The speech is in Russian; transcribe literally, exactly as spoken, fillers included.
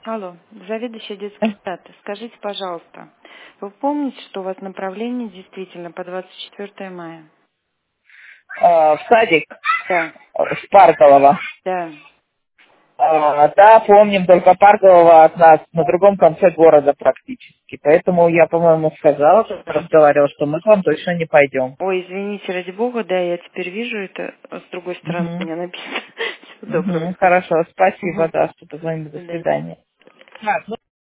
Алло, заведующая детский сад. Скажите, пожалуйста, вы помните, что у вас направление действительно по двадцать четвёртое мая? А, в садик Да, с Паркового. да. А, да, помним, только Паркового от нас на другом конце города практически. Поэтому я, по-моему, сказала, что разговаривала, что мы к вам точно не пойдем. Ой, извините, ради бога, да, я теперь вижу это, а с другой стороны у Угу. меня написано. Всего доброго. Угу. Хорошо, спасибо, Угу. да, что позвонили. До Да. свидания. Так, ну,